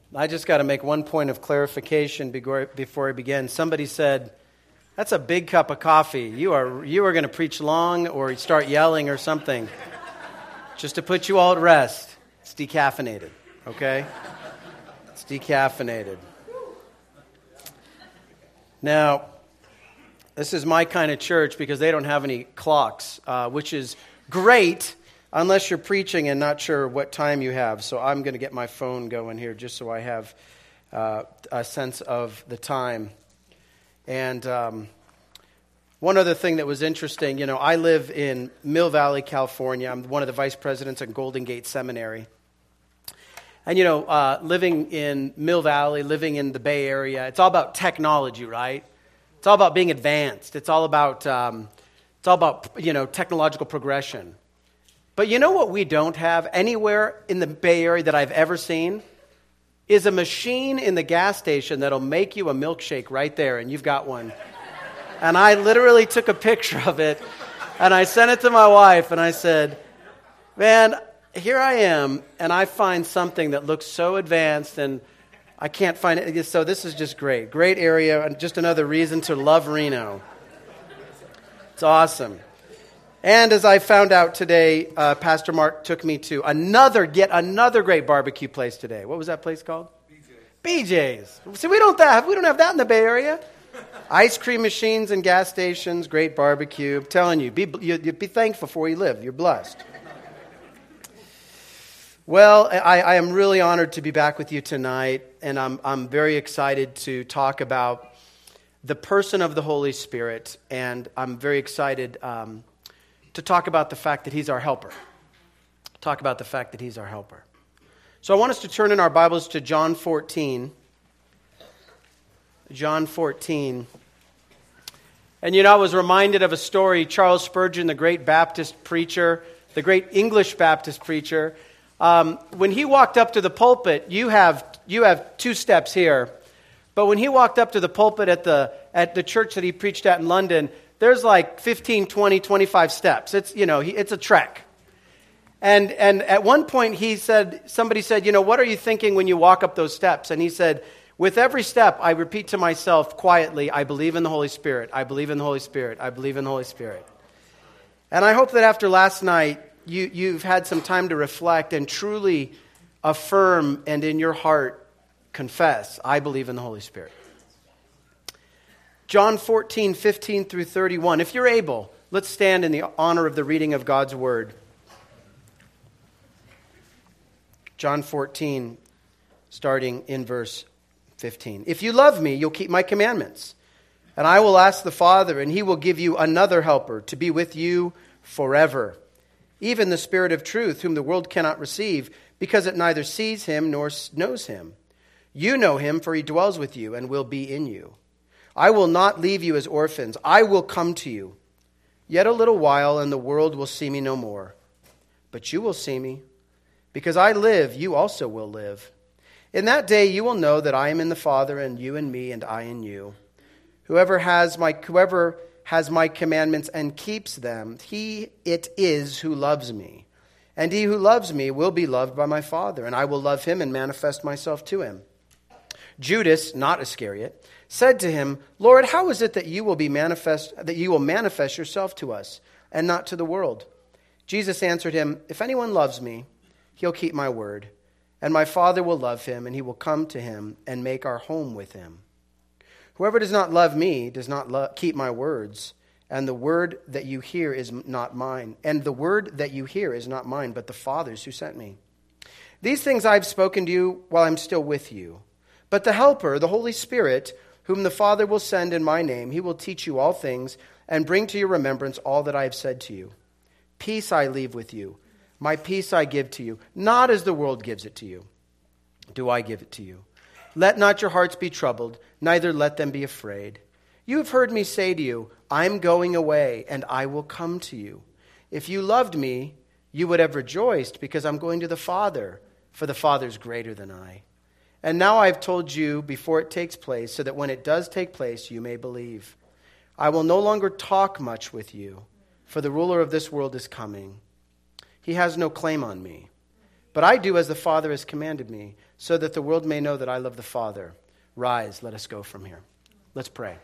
I just got to make one point of clarification before I begin. Somebody said, "That's a big cup of coffee. You are going to preach long or start yelling or something." Just to put you all at rest, it's decaffeinated, okay? It's decaffeinated. Now, this is my kind of church because they don't have any clocks, which is great unless you're preaching and not sure what time you have. So I'm going to get my phone going here just so I have a sense of the time. And one other thing that was interesting, I live in Mill Valley, California. I'm one of the vice presidents at Golden Gate Seminary. And, living in Mill Valley, living in the Bay Area, it's all about technology, right? It's all about being advanced. It's all about technological progression. But you know what we don't have anywhere in the Bay Area that I've ever seen? Is a machine in the gas station that'll make you a milkshake right there, and you've got one. And I literally took a picture of it, and I sent it to my wife, and I said, "Man, here I am, and I find something that looks so advanced, and I can't find it." So this is just great. Great area, and just another reason to love Reno. It's awesome. And as I found out today, Pastor Mark took me to another great barbecue place today. What was that place called? BJ's. See, we don't have that in the Bay Area. Ice cream machines and gas stations, great barbecue. I'm telling you, be thankful for where you live. You're blessed. Well, I am really honored to be back with you tonight, and I'm very excited to talk about the person of the Holy Spirit, and I'm very excited to talk about the fact that He's our helper. So I want us to turn in our Bibles to John 14. John 14. And I was reminded of a story. Charles Spurgeon, the great Baptist preacher, the great English Baptist preacher, when he walked up to the pulpit, you have 2 steps here. But when he walked up to the pulpit at the church that he preached at in London, there's like 15, 20, 25 steps. It's a trek. And at one point somebody said, "What are you thinking when you walk up those steps?" And he said, "With every step, I repeat to myself quietly, I believe in the Holy Spirit. I believe in the Holy Spirit. I believe in the Holy Spirit." And I hope that after last night, you've had some time to reflect and truly affirm and in your heart confess, I believe in the Holy Spirit. John 14, 15 through 31. If you're able, let's stand in the honor of the reading of God's Word. John 14, starting in verse 15. "If you love me, you'll keep my commandments. And I will ask the Father, and He will give you another helper to be with you forever. Even the Spirit of truth, whom the world cannot receive, because it neither sees Him nor knows Him. You know Him, for He dwells with you and will be in you. I will not leave you as orphans. I will come to you. Yet a little while, and the world will see me no more. But you will see me. Because I live, you also will live. In that day you will know that I am in the Father, and you in me, and I in you. Whoever has my commandments and keeps them, he it is who loves me. And he who loves me will be loved by my Father, and I will love him and manifest myself to him." Judas, not Iscariot, said to him, "Lord, how is it that you will manifest yourself to us, and not to the world?" Jesus answered him, "If anyone loves me, he'll keep my word, and my Father will love him, and he will come to him and make our home with him. Whoever does not love me does not keep my words, and the word that you hear is not mine. And the word that you hear is not mine, but the Father's who sent me. These things I have spoken to you while I'm still with you. But the Helper, the Holy Spirit, whom the Father will send in my name, He will teach you all things and bring to your remembrance all that I have said to you. Peace I leave with you. My peace I give to you. Not as the world gives it to you, do I give it to you. Let not your hearts be troubled, neither let them be afraid. You have heard me say to you, I'm going away, and I will come to you. If you loved me, you would have rejoiced, because I'm going to the Father, for the Father is greater than I. And now I have told you before it takes place, so that when it does take place, you may believe. I will no longer talk much with you, for the ruler of this world is coming. He has no claim on me. But I do as the Father has commanded me, so that the world may know that I love the Father. Rise, let us go from here. Let's pray.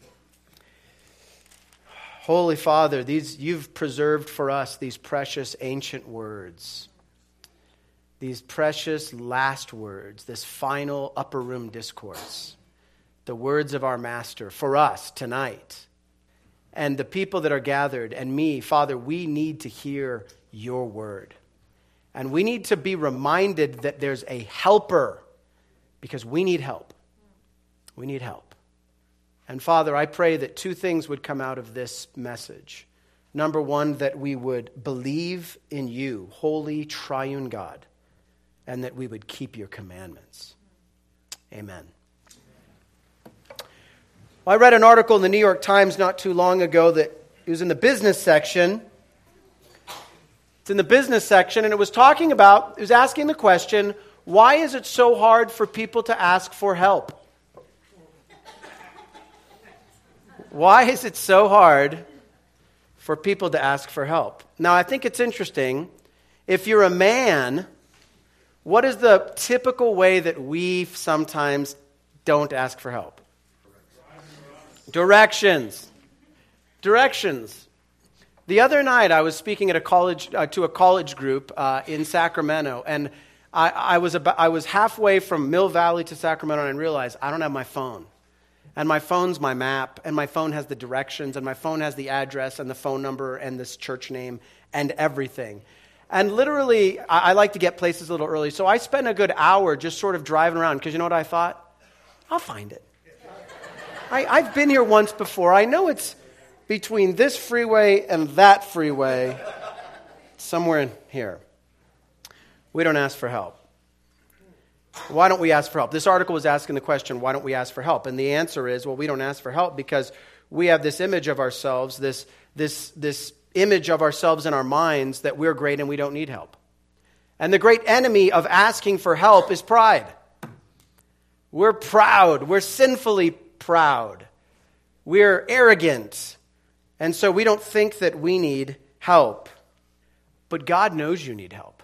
Holy Father, you've preserved for us these precious ancient words, these precious last words, this final upper room discourse, the words of our Master for us tonight. And the people that are gathered, and me, Father, we need to hear your word. And we need to be reminded that there's a helper, because we need help. We need help. And Father, I pray that two things would come out of this message. Number one, that we would believe in you, holy triune God, and that we would keep your commandments. Amen. Well, I read an article in the New York Times not too long ago that it was in the business section. It's in the business section, and it was asking the question, why is it so hard for people to ask for help? Why is it so hard for people to ask for help? Now, I think it's interesting. If you're a man, what is the typical way that we sometimes don't ask for help? Directions. The other night, I was speaking at to a college group in Sacramento, and I was halfway from Mill Valley to Sacramento, and I realized I don't have my phone. And my phone's my map, and my phone has the directions, and my phone has the address and the phone number and this church name and everything. And literally, I like to get places a little early, so I spent a good hour just sort of driving around, because you know what I thought? I'll find it. I've been here once before. I know it's between this freeway and that freeway, somewhere in here. We don't ask for help. Why don't we ask for help? This article was asking the question, why don't we ask for help? And the answer is, well, we don't ask for help because we have this image of ourselves, this image of ourselves in our minds that we're great and we don't need help. And the great enemy of asking for help is pride. We're proud. We're sinfully proud. We're arrogant. And so we don't think that we need help. But God knows you need help.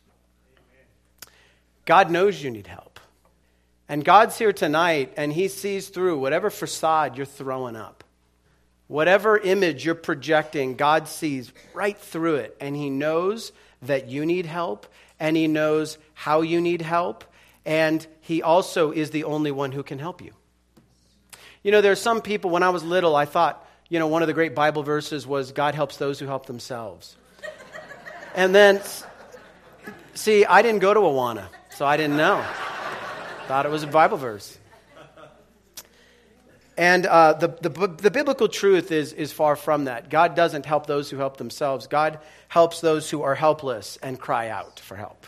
God knows you need help. And God's here tonight, and he sees through whatever facade you're throwing up. Whatever image you're projecting, God sees right through it. And he knows that you need help, and he knows how you need help, and he also is the only one who can help you. You know, there's some people, when I was little, I thought, one of the great Bible verses was, God helps those who help themselves. And then, see, I didn't go to Awana. So I didn't know. Thought it was a Bible verse. And the biblical truth is far from that. God doesn't help those who help themselves. God helps those who are helpless and cry out for help.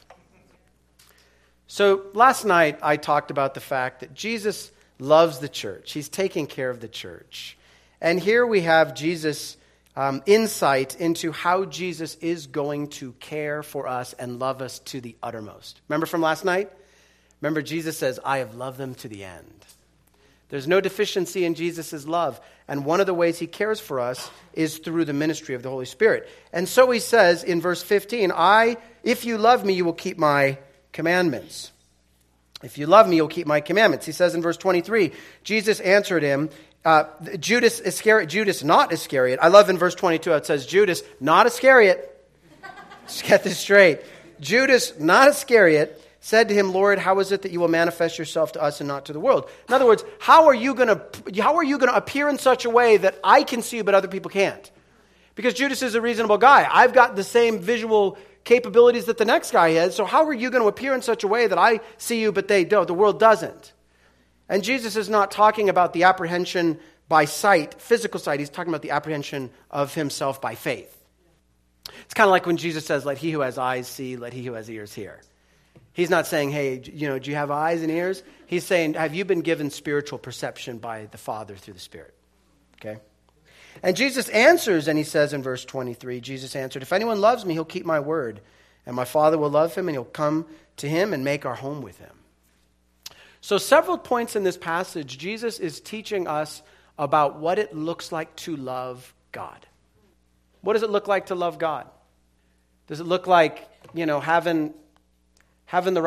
So last night I talked about the fact that Jesus loves the church. He's taking care of the church. And here we have Jesus' insight into how Jesus is going to care for us and love us to the uttermost. Remember from last night? Remember, Jesus says, I have loved them to the end. There's no deficiency in Jesus' love. And one of the ways he cares for us is through the ministry of the Holy Spirit. And so he says in verse 15, if you love me, you will keep my commandments. If you love me, you'll keep my commandments. He says in verse 23, Jesus answered him, Judas not Iscariot. I love in verse 22, it says Judas not Iscariot. Let's get this straight. Judas not Iscariot said to him, Lord, how is it that you will manifest yourself to us and not to the world? In other words, how are you going to appear in such a way that I can see you but other people can't? Because Judas is a reasonable guy. I've got the same visual capabilities that the next guy has. So how are you going to appear in such a way that I see you but they don't? The world doesn't. And Jesus is not talking about the apprehension by sight, physical sight. He's talking about the apprehension of himself by faith. It's kind of like when Jesus says, let he who has eyes see, let he who has ears hear. He's not saying, hey, do you have eyes and ears? He's saying, have you been given spiritual perception by the Father through the Spirit? Okay? And Jesus answers, and he says in verse 23, Jesus answered, if anyone loves me, he'll keep my word, and my Father will love him, and he'll come to him and make our home with him. So several points in this passage, Jesus is teaching us about what it looks like to love God. What does it look like to love God? Does it look like, having the right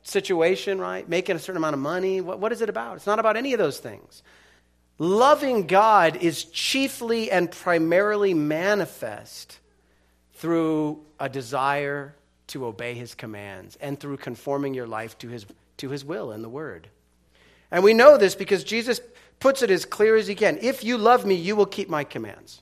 situation, right? Making a certain amount of money. What is it about? It's not about any of those things. Loving God is chiefly and primarily manifest through a desire to obey his commands and through conforming your life to his will in the Word. And we know this because Jesus puts it as clear as he can. If you love me, you will keep my commands.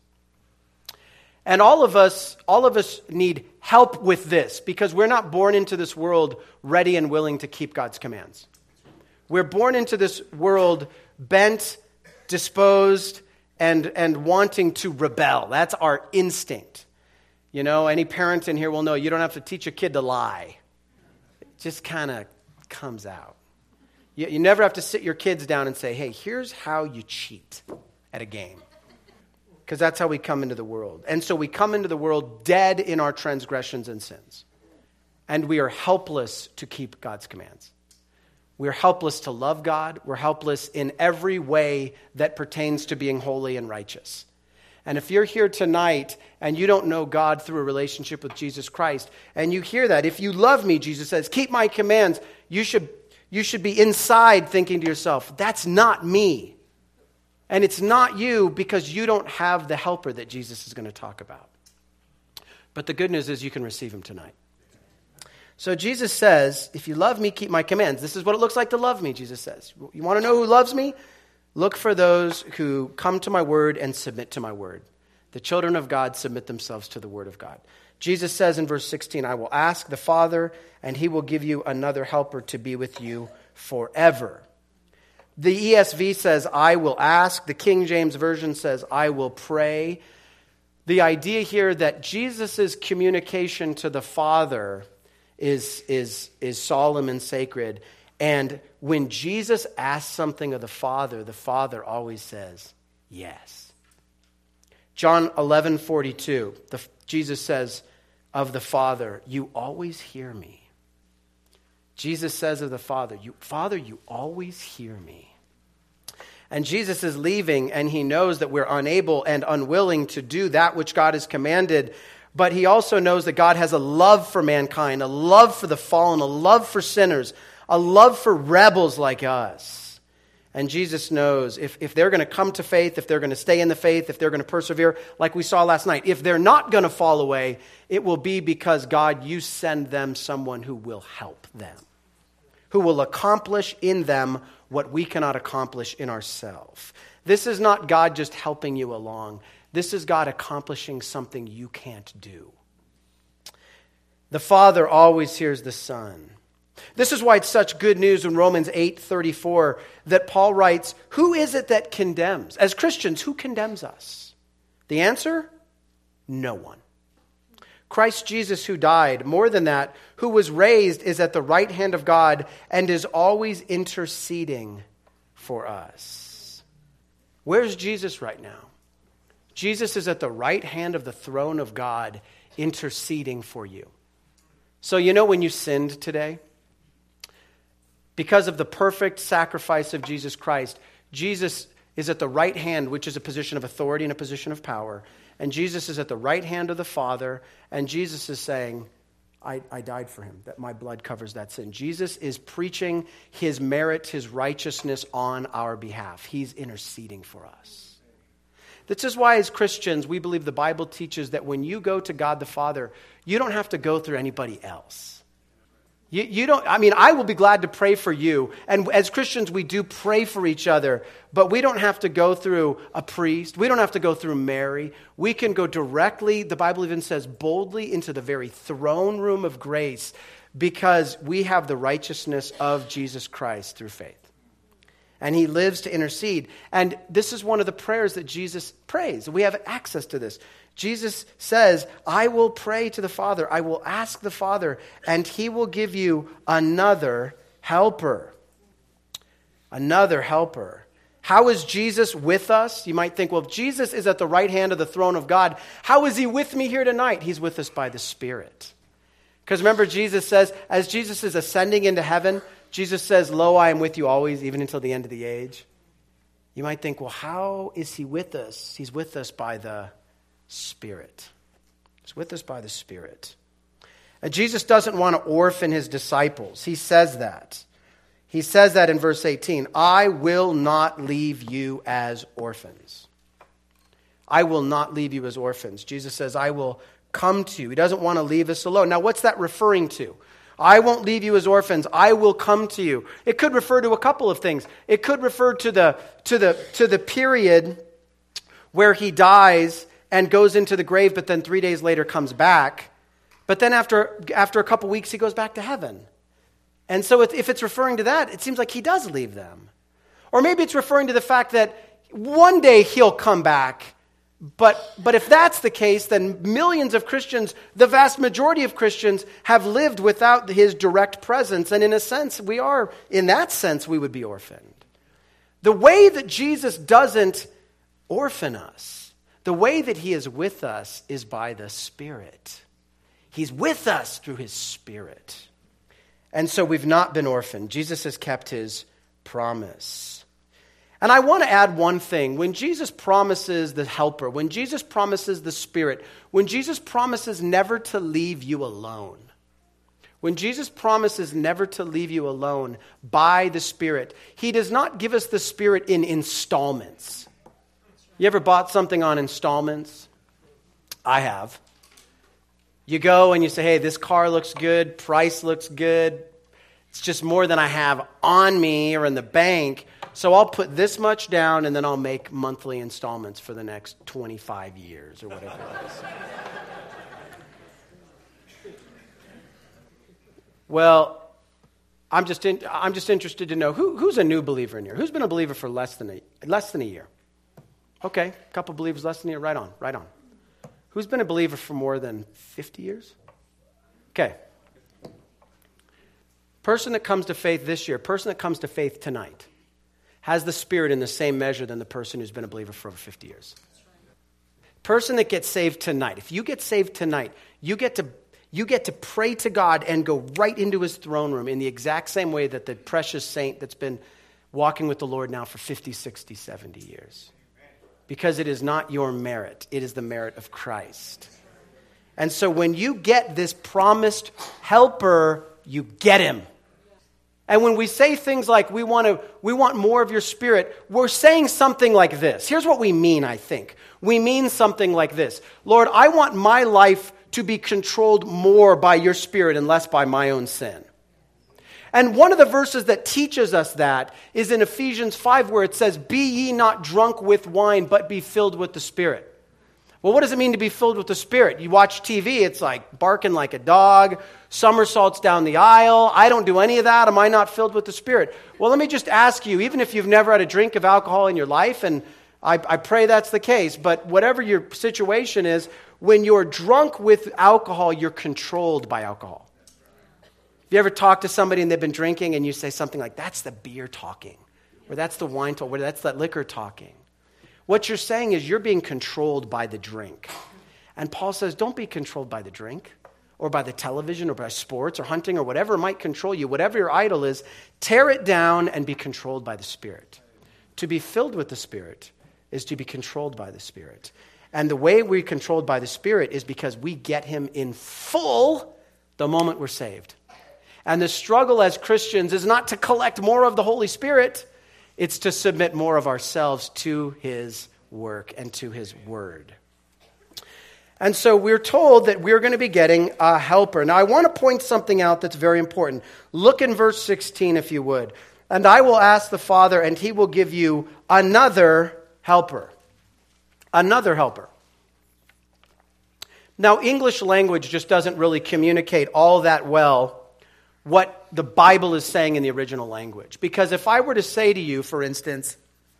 And all of us need help with this because we're not born into this world ready and willing to keep God's commands. We're born into this world bent, disposed, and wanting to rebel. That's our instinct. You know, any parent in here will know you don't have to teach a kid to lie. It just kind of comes out. You never have to sit your kids down and say, hey, here's how you cheat at a game. Because that's how we come into the world. And so we come into the world dead in our transgressions and sins. And we are helpless to keep God's commands. We're helpless to love God. We're helpless in every way that pertains to being holy and righteous. And if you're here tonight and you don't know God through a relationship with Jesus Christ, and you hear that, if you love me, Jesus says, keep my commands, you should be inside thinking to yourself, that's not me. And it's not you because you don't have the helper that Jesus is going to talk about. But the good news is you can receive him tonight. So Jesus says, if you love me, keep my commands. This is what it looks like to love me, Jesus says. You want to know who loves me? Look for those who come to my word and submit to my word. The children of God submit themselves to the word of God. Jesus says in verse 16, I will ask the Father, and he will give you another helper to be with you forever. The ESV says, I will ask. The King James Version says, I will pray. The idea here that Jesus' communication to the Father is solemn and sacred. And when Jesus asks something of the Father always says, yes. John 11:42, Jesus says of the Father, you always hear me. Jesus says of the Father, you always hear me. And Jesus is leaving, and he knows that we're unable and unwilling to do that which God has commanded. But he also knows that God has a love for mankind, a love for the fallen, a love for sinners, a love for rebels like us. And Jesus knows if they're going to come to faith, if they're going to stay in the faith, if they're going to persevere, like we saw last night, if they're not going to fall away, it will be because, God, you send them someone who will help them, who will accomplish in them what we cannot accomplish in ourselves. This is not God just helping you along. This is God accomplishing something you can't do. The Father always hears the Son. This is why it's such good news in Romans 8:34 that Paul writes, who is it that condemns? As Christians, who condemns us? The answer? No one. Christ Jesus, who died, more than that, who was raised, is at the right hand of God and is always interceding for us. Where's Jesus right now? Jesus is at the right hand of the throne of God interceding for you. So you know when you sinned today? Because of the perfect sacrifice of Jesus Christ, Jesus is at the right hand, which is a position of authority and a position of power. And Jesus is at the right hand of the Father, and Jesus is saying, I died for him, that my blood covers that sin. Jesus is preaching his merit, his righteousness on our behalf. He's interceding for us. This is why as Christians, we believe the Bible teaches that when you go to God the Father, you don't have to go through anybody else. You don't, I will be glad to pray for you. And as Christians, we do pray for each other, but we don't have to go through a priest. We don't have to go through Mary. We can go directly, the Bible even says, boldly into the very throne room of grace because we have the righteousness of Jesus Christ through faith. And he lives to intercede. And this is one of the prayers that Jesus prays. We have access to this. Jesus says, I will pray to the Father. I will ask the Father, and he will give you another helper. Another helper. How is Jesus with us? You might think, well, if Jesus is at the right hand of the throne of God, how is he with me here tonight? He's with us by the Spirit. Because remember, Jesus says, as Jesus is ascending into heaven, Jesus says, lo, I am with you always, even until the end of the age. You might think, well, how is he with us? He's with us by the Spirit. He's with us by the Spirit. And Jesus doesn't want to orphan his disciples. He says that. He says that in verse 18. I will not leave you as orphans. I will not leave you as orphans. Jesus says, I will come to you. He doesn't want to leave us alone. Now, what's that referring to? I won't leave you as orphans. I will come to you. It could refer to a couple of things. It could refer to the period where he dies and goes into the grave, but then 3 days later comes back. But then after a couple weeks, he goes back to heaven. And so if it's referring to that, it seems like he does leave them. Or maybe it's referring to the fact that one day he'll come back. But if that's the case, then millions of Christians, the vast majority of Christians, have lived without his direct presence. And in a sense, we would be orphaned. The way that Jesus doesn't orphan us, the way that he is with us is by the Spirit. He's with us through his Spirit. And so we've not been orphaned. Jesus has kept his promise. And I want to add one thing. When Jesus promises the Helper, when Jesus promises the Spirit, when Jesus promises never to leave you alone, when Jesus promises never to leave you alone by the Spirit, he does not give us the Spirit in installments. You ever bought something on installments? I have. You go and you say, hey, this car looks good, price looks good. It's just more than I have on me or in the bank. So I'll put this much down and then I'll make monthly installments for the next 25 years or whatever it is. Well, I'm just interested to know who's a new believer in here. Who's been a believer for less than a year? Okay, a couple believers less than a year. Right on. Who's been a believer for more than 50 years? Okay. Person that comes to faith this year, person that comes to faith tonight, has the Spirit in the same measure than the person who's been a believer for over 50 years. Person that gets saved tonight, if you get saved tonight, you get to pray to God and go right into his throne room in the exact same way that the precious saint that's been walking with the Lord now for 50, 60, 70 years. Because it is not your merit, it is the merit of Christ. And so when you get this promised helper, you get him. And when we say things like, we want more of your Spirit, we're saying something like this. Here's what we mean, I think. We mean something like this. Lord, I want my life to be controlled more by your Spirit and less by my own sin. And one of the verses that teaches us that is in Ephesians 5, where it says, be ye not drunk with wine, but be filled with the Spirit. Well, what does it mean to be filled with the Spirit? You watch TV, it's like barking like a dog, somersaults down the aisle. I don't do any of that. Am I not filled with the Spirit? Well, let me just ask you, even if you've never had a drink of alcohol in your life, and I pray that's the case, but whatever your situation is, when you're drunk with alcohol, you're controlled by alcohol. Have you ever talked to somebody and they've been drinking and you say something like, that's the beer talking, or that's the wine talking, or that's that liquor talking? What you're saying is you're being controlled by the drink. And Paul says, don't be controlled by the drink or by the television or by sports or hunting or whatever might control you. Whatever your idol is, tear it down and be controlled by the Spirit. To be filled with the Spirit is to be controlled by the Spirit. And the way we're controlled by the Spirit is because we get him in full the moment we're saved. And the struggle as Christians is not to collect more of the Holy Spirit. It's to submit more of ourselves to his work and to his word. And so we're told that we're going to be getting a helper. Now I want to point something out that's very important. Look in verse 16 if you would. And I will ask the Father and he will give you another helper. Another helper. Now English language just doesn't really communicate all that well what the Bible is saying in the original language. Because if I were to say to you, for instance,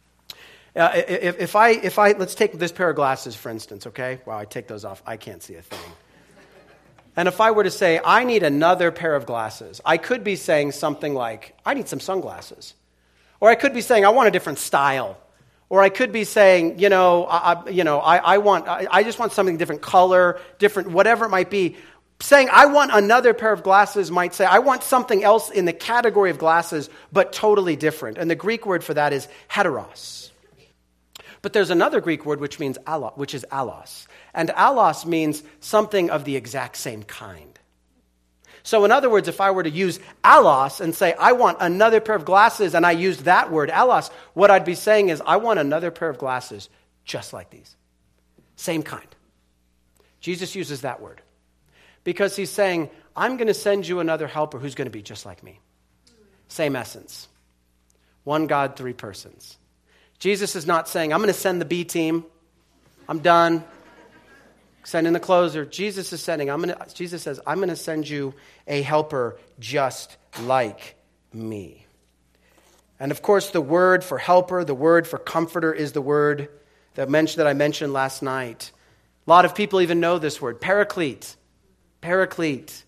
if I let's take this pair of glasses, for instance, okay? Wow, I take those off. I can't see a thing. And if I were to say, I need another pair of glasses, I could be saying something like, I need some sunglasses. Or I could be saying, I want a different style. Or I could be saying, I just want something different color, different, whatever it might be. Saying, I want another pair of glasses might say, I want something else in the category of glasses, but totally different. And the Greek word for that is heteros. But there's another Greek word which is allos. And allos means something of the exact same kind. So in other words, if I were to use allos and say, I want another pair of glasses, and I used that word, allos, what I'd be saying is, I want another pair of glasses just like these. Same kind. Jesus uses that word because he's saying, I'm going to send you another helper who's going to be just like me. Same essence. One God, three persons. Jesus is not saying, I'm going to send the B team. I'm done. Send in the closer. Jesus says, I'm going to send you a helper just like me. And of course, the word for helper, the word for comforter is the word that I mentioned last night. A lot of people even know this word, paraclete, parakletos.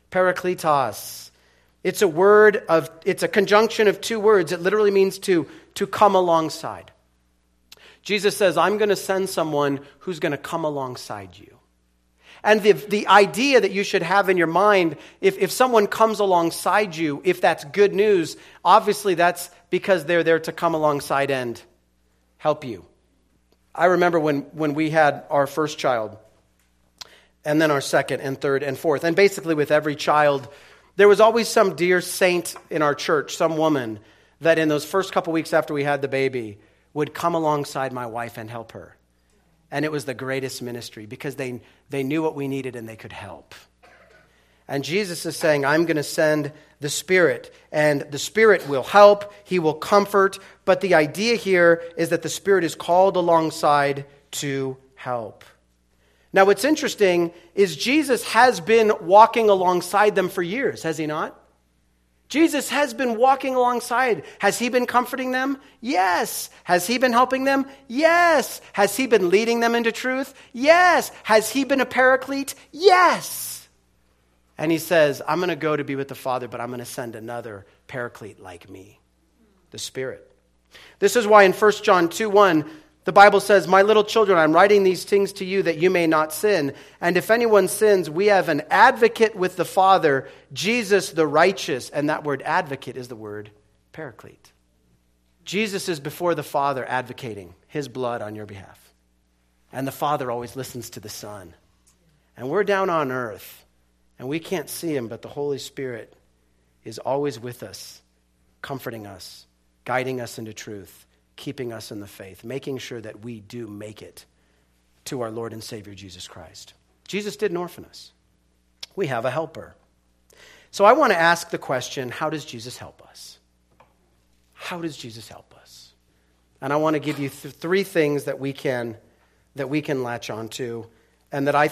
It's a conjunction of two words. It literally means to come alongside. Jesus says, I'm going to send someone who's going to come alongside you. And the idea that you should have in your mind, if someone comes alongside you, if that's good news, obviously that's because they're there to come alongside and help you. I remember when we had our first child, and then our second and third and fourth, and basically with every child, there was always some dear saint in our church, some woman, that in those first couple weeks after we had the baby would come alongside my wife and help her. And it was the greatest ministry because they knew what we needed and they could help. And Jesus is saying, I'm going to send the Spirit, and the Spirit will help, He will comfort, but the idea here is that the Spirit is called alongside to help. Now what's interesting is Jesus has been walking alongside them for years, has He not? Jesus has been walking alongside. Has He been comforting them? Yes. Has He been helping them? Yes. Has He been leading them into truth? Yes. Has He been a paraclete? Yes. And He says, I'm going to go to be with the Father, but I'm going to send another paraclete like me, the Spirit. This is why in 1 John 2:1, the Bible says, my little children, I'm writing these things to you that you may not sin. And if anyone sins, we have an advocate with the Father, Jesus the righteous. And that word advocate is the word paraclete. Jesus is before the Father advocating His blood on your behalf. And the Father always listens to the Son. And we're down on earth, and we can't see Him, but the Holy Spirit is always with us, comforting us, guiding us into truth, keeping us in the faith, making sure that we do make it to our Lord and Savior, Jesus Christ. Jesus didn't orphan us. We have a helper. So I want to ask the question, how does Jesus help us? How does Jesus help us? And I want to give you three things that we can latch onto, and that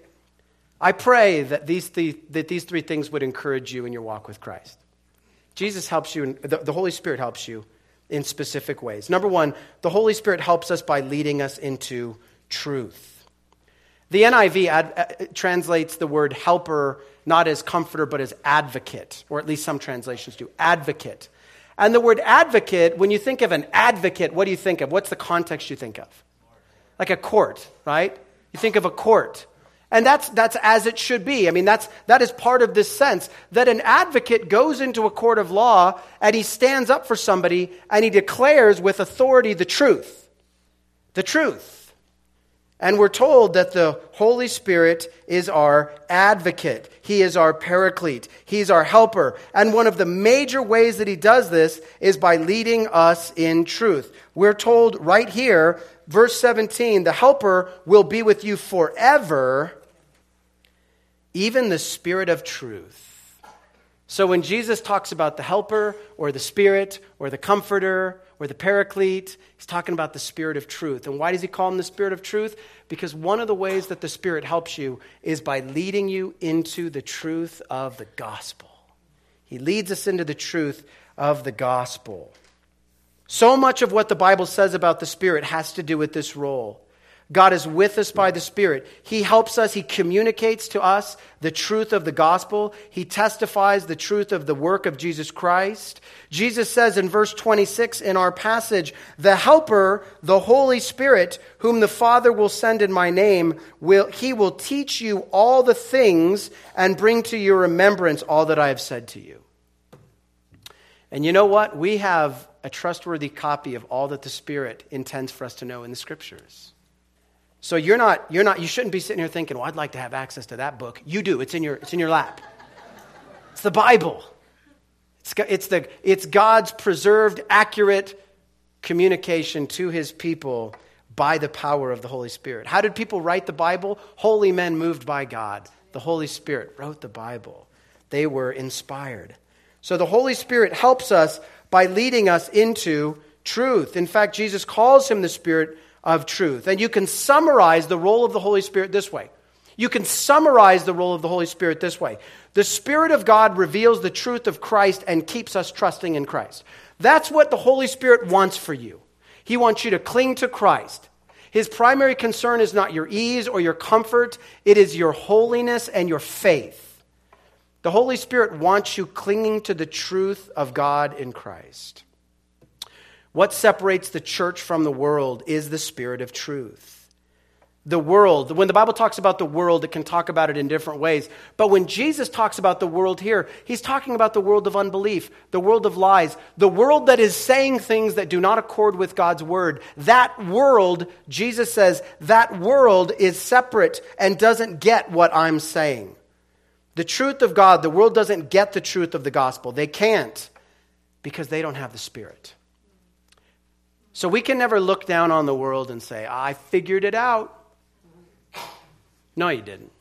I pray that these three things would encourage you in your walk with Christ. Jesus helps you, the Holy Spirit helps you in specific ways. Number one, the Holy Spirit helps us by leading us into truth. The NIV translates the word helper not as comforter, but as advocate, or at least some translations do, advocate. And the word advocate, when you think of an advocate, what do you think of? What's the context you think of? Like a court, right? You think of a court. And that's as it should be. I mean, that is part of this sense, that an advocate goes into a court of law and he stands up for somebody and he declares with authority the truth. The truth. And we're told that the Holy Spirit is our advocate. He is our paraclete. He's our helper. And one of the major ways that He does this is by leading us in truth. We're told right here, verse 17, the helper will be with you forever, even the Spirit of truth. So when Jesus talks about the helper or the Spirit or the comforter or the paraclete, He's talking about the Spirit of truth. And why does He call Him the Spirit of truth? Because one of the ways that the Spirit helps you is by leading you into the truth of the gospel. He leads us into the truth of the gospel. So much of what the Bible says about the Spirit has to do with this role. God is with us by the Spirit. He helps us. He communicates to us the truth of the gospel. He testifies the truth of the work of Jesus Christ. Jesus says in verse 26 in our passage, the helper, the Holy Spirit, whom the Father will send in my name, He will teach you all the things and bring to your remembrance all that I have said to you. And you know what? We have a trustworthy copy of all that the Spirit intends for us to know in the Scriptures. So you shouldn't be sitting here thinking, well, I'd like to have access to that book. You do. It's in your lap. It's the Bible. It's God's preserved, accurate communication to his people by the power of the Holy Spirit. How did people write the Bible? Holy men moved by God. The Holy Spirit wrote the Bible. They were inspired. So the Holy Spirit helps us by leading us into truth. In fact, Jesus calls him the Spirit of truth. And you can summarize the role of the Holy Spirit this way. You can summarize the role of the Holy Spirit this way. The Spirit of God reveals the truth of Christ and keeps us trusting in Christ. That's what the Holy Spirit wants for you. He wants you to cling to Christ. His primary concern is not your ease or your comfort. It is your holiness and your faith. The Holy Spirit wants you clinging to the truth of God in Christ. What separates the church from the world is the Spirit of truth. The world, when the Bible talks about the world, it can talk about it in different ways. But when Jesus talks about the world here, he's talking about the world of unbelief, the world of lies, the world that is saying things that do not accord with God's word. That world, Jesus says, that world is separate and doesn't get what I'm saying. The truth of God, the world doesn't get the truth of the gospel. They can't because they don't have the Spirit. So we can never look down on the world and say, I figured it out. No, you didn't.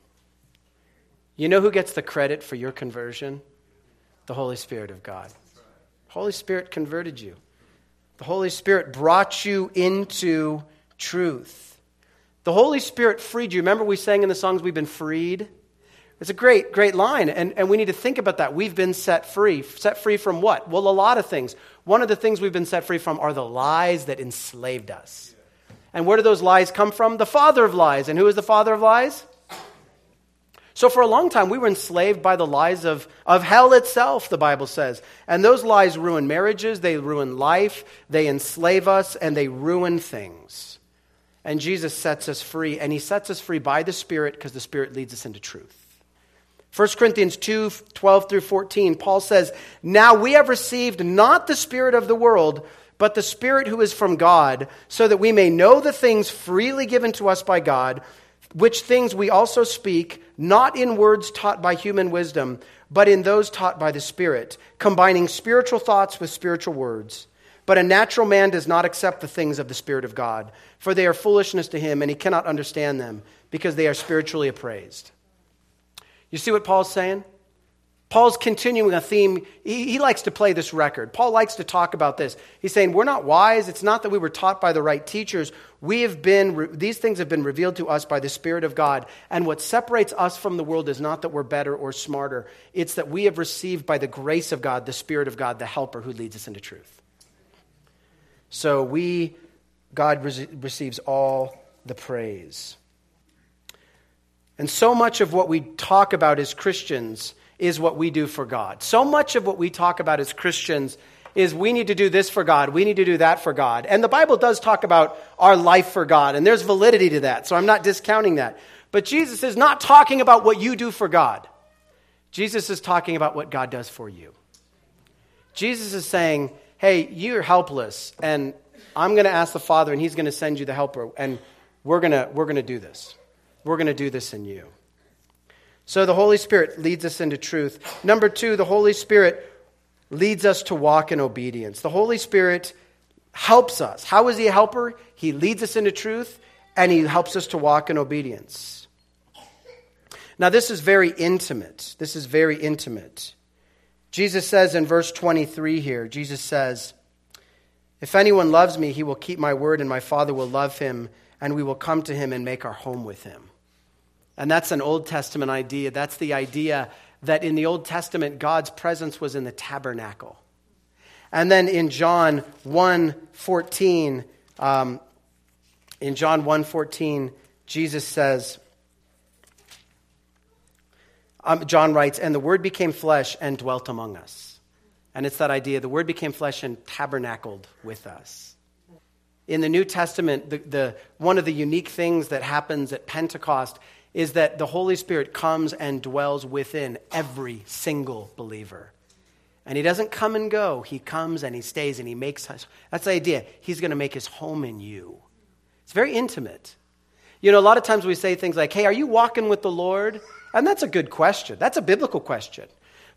You know who gets the credit for your conversion? The Holy Spirit of God. Holy Spirit converted you. The Holy Spirit brought you into truth. The Holy Spirit freed you. Remember we sang in the songs, we've been freed? It's a great, great line, and we need to think about that. We've been set free. Set free from what? Well, a lot of things. One of the things we've been set free from are the lies that enslaved us. And where do those lies come from? The father of lies. And who is the father of lies? So for a long time, we were enslaved by the lies of hell itself, the Bible says. And those lies ruin marriages, they ruin life, they enslave us, and they ruin things. And Jesus sets us free, and he sets us free by the Spirit because the Spirit leads us into truth. 1 Corinthians 2:12 through 14, Paul says, now we have received not the spirit of the world, but the Spirit who is from God, so that we may know the things freely given to us by God, which things we also speak, not in words taught by human wisdom, but in those taught by the Spirit, combining spiritual thoughts with spiritual words. But a natural man does not accept the things of the Spirit of God, for they are foolishness to him, and he cannot understand them, because they are spiritually appraised. You see what Paul's saying? Paul's continuing a theme. He likes to play this record. Paul likes to talk about this. He's saying, we're not wise. It's not that we were taught by the right teachers. These things have been revealed to us by the Spirit of God. And what separates us from the world is not that we're better or smarter. It's that we have received by the grace of God, the Spirit of God, the helper who leads us into truth. So God receives all the praise. And so much of what we talk about as Christians is what we do for God. So much of what we talk about as Christians is we need to do this for God. We need to do that for God. And the Bible does talk about our life for God. And there's validity to that. So I'm not discounting that. But Jesus is not talking about what you do for God. Jesus is talking about what God does for you. Jesus is saying, hey, you're helpless. And I'm going to ask the Father and he's going to send you the helper. And we're going to do this. We're going to do this in you. So the Holy Spirit leads us into truth. Number 2, the Holy Spirit leads us to walk in obedience. The Holy Spirit helps us. How is he a helper? He leads us into truth, and he helps us to walk in obedience. Now, this is very intimate. This is very intimate. Jesus says in verse 23 here, Jesus says, if anyone loves me, he will keep my word, and my Father will love him, and we will come to him and make our home with him. And that's an Old Testament idea. That's the idea that in the Old Testament, God's presence was in the tabernacle. And then in John 1:14, Jesus says, John writes, and the Word became flesh and dwelt among us. And it's that idea, the Word became flesh and tabernacled with us. In the New Testament, one of the unique things that happens at Pentecost is that the Holy Spirit comes and dwells within every single believer. And he doesn't come and go. He comes and he stays and he makes us. That's the idea. He's going to make his home in you. It's very intimate. You know, a lot of times we say things like, hey, are you walking with the Lord? And that's a good question. That's a biblical question.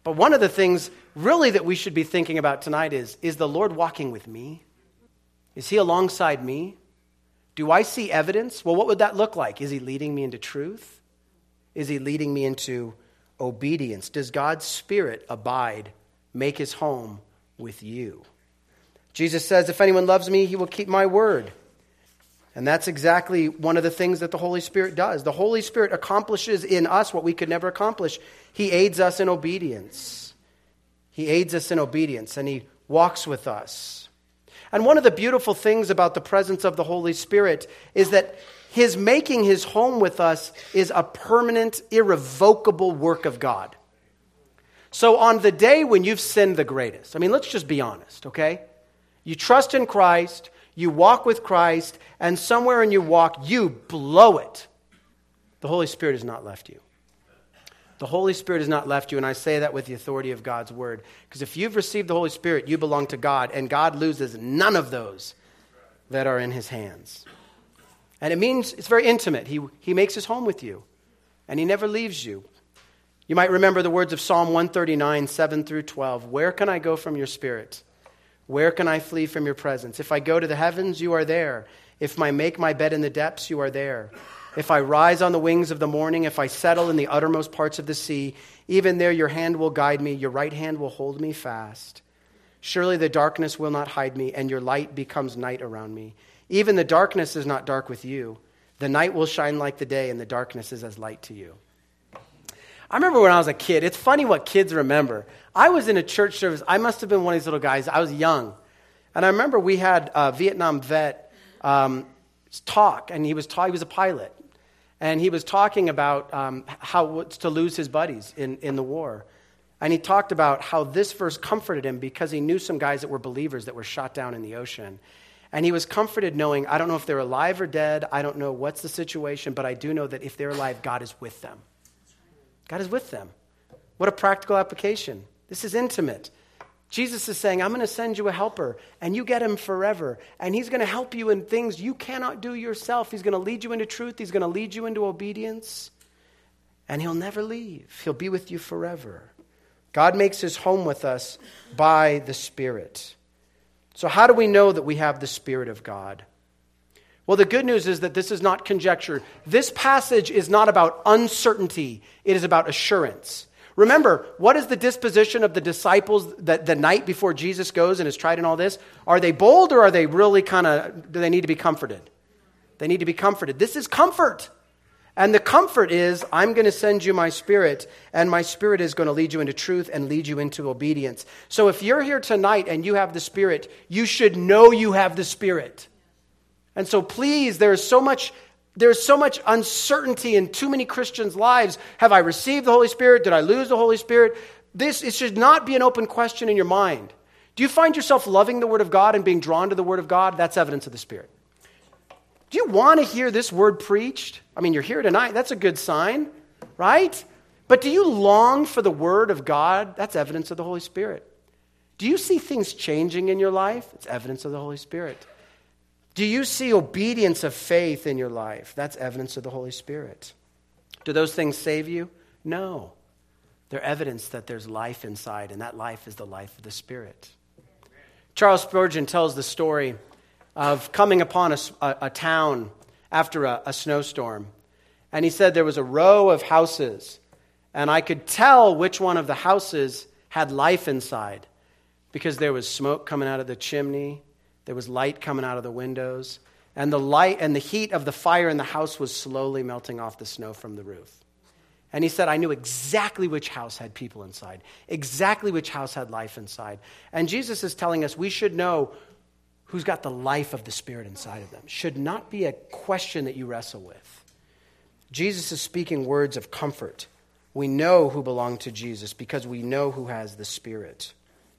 But one of the things really that we should be thinking about tonight is the Lord walking with me? Is he alongside me? Do I see evidence? Well, what would that look like? Is he leading me into truth? Is he leading me into obedience? Does God's Spirit abide, make his home with you? Jesus says, if anyone loves me, he will keep my word. And that's exactly one of the things that the Holy Spirit does. The Holy Spirit accomplishes in us what we could never accomplish. He aids us in obedience. He aids us in obedience, and he walks with us. And one of the beautiful things about the presence of the Holy Spirit is that his making his home with us is a permanent, irrevocable work of God. So on the day when you've sinned the greatest, I mean, let's just be honest, okay? You trust in Christ, you walk with Christ, and somewhere in your walk, you blow it. The Holy Spirit has not left you. The Holy Spirit has not left you, and I say that with the authority of God's word. Because if you've received the Holy Spirit, you belong to God, and God loses none of those that are in his hands. And it means it's very intimate. He makes his home with you, and he never leaves you. You might remember the words of Psalm 139, 7 through 12. Where can I go from your spirit? Where can I flee from your presence? If I go to the heavens, you are there. If I make my bed in the depths, you are there. If I rise on the wings of the morning, if I settle in the uttermost parts of the sea, even there your hand will guide me, your right hand will hold me fast. Surely the darkness will not hide me, and your light becomes night around me. Even the darkness is not dark with you. The night will shine like the day, and the darkness is as light to you. I remember when I was a kid, it's funny what kids remember. I was in a church service. I must have been one of these little guys. I was young. And I remember we had a Vietnam vet talk, and he was a pilot. And he was talking about how to lose his buddies in the war. And he talked about how this verse comforted him because he knew some guys that were believers that were shot down in the ocean. And he was comforted knowing, I don't know if they're alive or dead. I don't know what's the situation, but I do know that if they're alive, God is with them. God is with them. What a practical application. This is intimate. Jesus is saying, I'm going to send you a helper, and you get him forever. And he's going to help you in things you cannot do yourself. He's going to lead you into truth. He's going to lead you into obedience. And he'll never leave. He'll be with you forever. God makes his home with us by the Spirit. So how do we know that we have the Spirit of God? Well, the good news is that this is not conjecture. This passage is not about uncertainty. It is about assurance. Remember, what is the disposition of the disciples the night before Jesus goes and is tried in all this? Are they bold or are they really do they need to be comforted? They need to be comforted. This is comfort. And the comfort is, I'm going to send you my Spirit, and my Spirit is going to lead you into truth and lead you into obedience. So if you're here tonight and you have the Spirit, you should know you have the Spirit. And so please, there's so much uncertainty in too many Christians' lives. Have I received the Holy Spirit? Did I lose the Holy Spirit? It should not be an open question in your mind. Do you find yourself loving the Word of God and being drawn to the Word of God? That's evidence of the Spirit. Do you want to hear this word preached? I mean, you're here tonight. That's a good sign, right? But do you long for the Word of God? That's evidence of the Holy Spirit. Do you see things changing in your life? It's evidence of the Holy Spirit. Do you see obedience of faith in your life? That's evidence of the Holy Spirit. Do those things save you? No. They're evidence that there's life inside, and that life is the life of the Spirit. Charles Spurgeon tells the story of coming upon a town after a snowstorm. And he said there was a row of houses, and I could tell which one of the houses had life inside because there was smoke coming out of the chimney. There was light coming out of the windows, and the light and the heat of the fire in the house was slowly melting off the snow from the roof. And he said, I knew exactly which house had people inside, exactly which house had life inside. And Jesus is telling us we should know who's got the life of the Spirit inside of them. Should not be a question that you wrestle with. Jesus is speaking words of comfort. We know who belong to Jesus because we know who has the Spirit.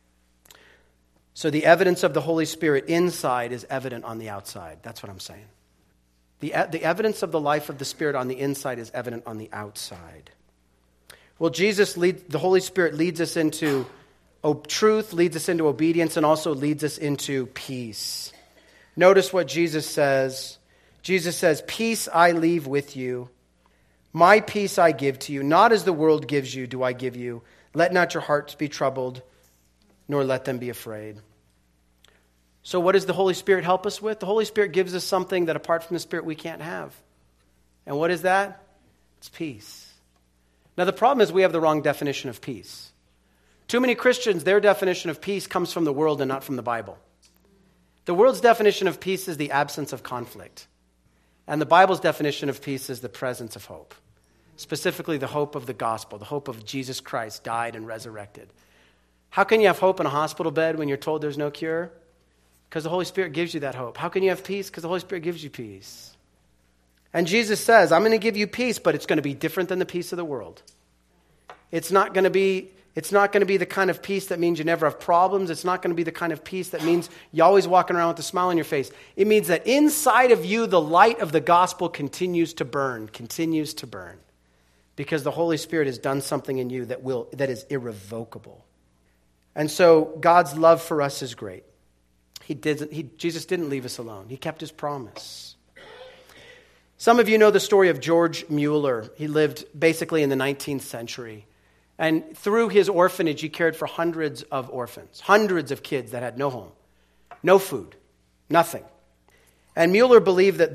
So the evidence of the Holy Spirit inside is evident on the outside. That's what I'm saying. The evidence of the life of the Spirit on the inside is evident on the outside. Well, the Holy Spirit leads us into truth, leads us into obedience, and also leads us into peace. Notice what Jesus says. Jesus says, peace I leave with you. My peace I give to you. Not as the world gives you do I give you. Let not your hearts be troubled, nor let them be afraid. So what does the Holy Spirit help us with? The Holy Spirit gives us something that apart from the Spirit we can't have. And what is that? It's peace. Now the problem is we have the wrong definition of peace. Too many Christians, their definition of peace comes from the world and not from the Bible. The world's definition of peace is the absence of conflict. And the Bible's definition of peace is the presence of hope. Specifically the hope of the gospel, the hope of Jesus Christ died and resurrected. How can you have hope in a hospital bed when you're told there's no cure? Because the Holy Spirit gives you that hope. How can you have peace? Because the Holy Spirit gives you peace. And Jesus says, I'm going to give you peace, but it's going to be different than the peace of the world. It's not going to be the kind of peace that means you never have problems. It's not going to be the kind of peace that means you're always walking around with a smile on your face. It means that inside of you, the light of the gospel continues to burn. Because the Holy Spirit has done something in you that is irrevocable. And so God's love for us is great. Jesus didn't leave us alone. He kept his promise. Some of you know the story of George Mueller. He lived basically in the 19th century. And through his orphanage, he cared for hundreds of orphans, hundreds of kids that had no home, no food, nothing. And Mueller believed that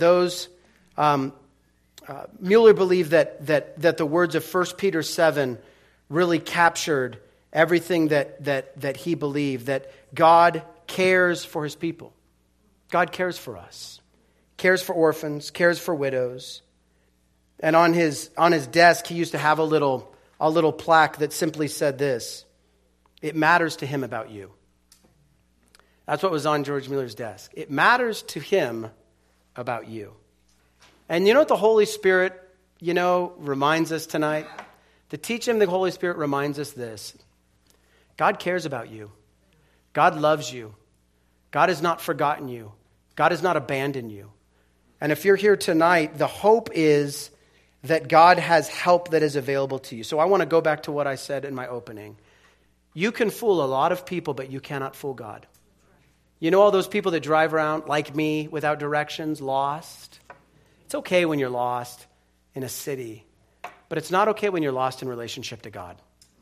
that the words of 1 Peter 7 really captured everything that he believed, that God cares for his people. God cares for us. Cares for orphans, cares for widows. And on his desk, he used to have a little plaque that simply said this: it matters to him about you. That's what was on George Mueller's desk. It matters to him about you. And you know what the Holy Spirit, reminds us tonight? The teaching of the Holy Spirit reminds us this: God cares about you. God loves you. God has not forgotten you. God has not abandoned you. And if you're here tonight, the hope is that God has help that is available to you. So I want to go back to what I said in my opening. You can fool a lot of people, but you cannot fool God. You know all those people that drive around like me without directions, lost? It's okay when you're lost in a city, but it's not okay when you're lost in relationship to God.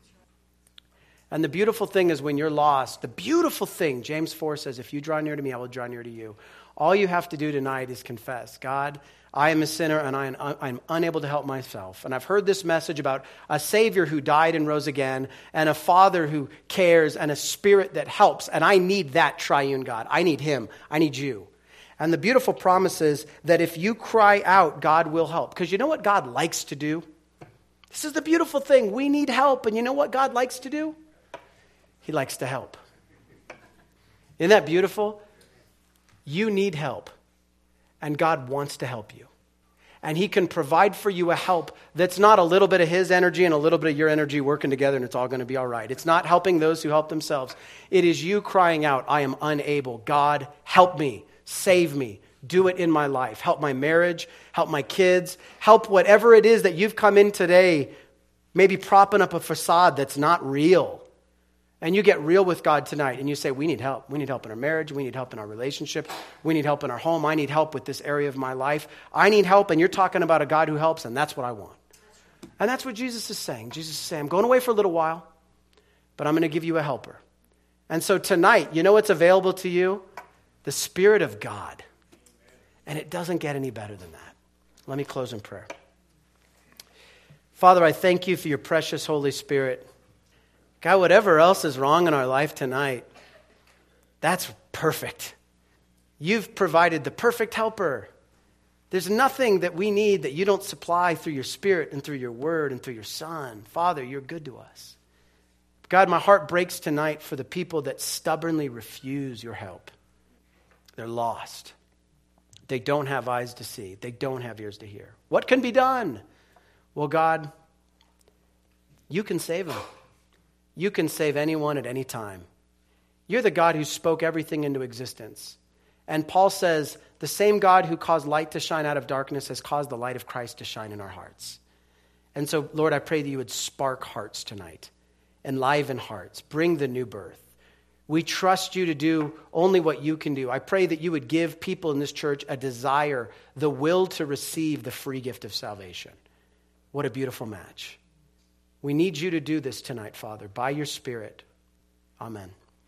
And the beautiful thing is when you're lost, the beautiful thing, James 4 says, if you draw near to me, I will draw near to you. All you have to do tonight is confess, God, I am a sinner and I'm unable to help myself. And I've heard this message about a Savior who died and rose again, and a Father who cares, and a Spirit that helps. And I need that triune God. I need him. I need you. And the beautiful promise is that if you cry out, God will help. Because you know what God likes to do? This is the beautiful thing. We need help. And you know what God likes to do? He likes to help. Isn't that beautiful? You need help. And God wants to help you. And he can provide for you a help that's not a little bit of his energy and a little bit of your energy working together and it's all going to be all right. It's not helping those who help themselves. It is you crying out, I am unable. God, help me. Save me. Do it in my life. Help my marriage. Help my kids. Help whatever it is that you've come in today, maybe propping up a facade that's not real. And you get real with God tonight and you say, we need help. We need help in our marriage. We need help in our relationship. We need help in our home. I need help with this area of my life. I need help, and you're talking about a God who helps, and that's what I want. And that's what Jesus is saying. Jesus is saying, I'm going away for a little while, but I'm going to give you a helper. And so tonight, you know what's available to you? The Spirit of God. And it doesn't get any better than that. Let me close in prayer. Father, I thank you for your precious Holy Spirit. God, whatever else is wrong in our life tonight, that's perfect. You've provided the perfect helper. There's nothing that we need that you don't supply through your Spirit and through your Word and through your Son. Father, you're good to us. God, my heart breaks tonight for the people that stubbornly refuse your help. They're lost. They don't have eyes to see. They don't have ears to hear. What can be done? Well, God, you can save them. You can save anyone at any time. You're the God who spoke everything into existence. And Paul says, the same God who caused light to shine out of darkness has caused the light of Christ to shine in our hearts. And so, Lord, I pray that you would spark hearts tonight, enliven hearts, bring the new birth. We trust you to do only what you can do. I pray that you would give people in this church a desire, the will to receive the free gift of salvation. What a beautiful match. We need you to do this tonight, Father, by your Spirit. Amen.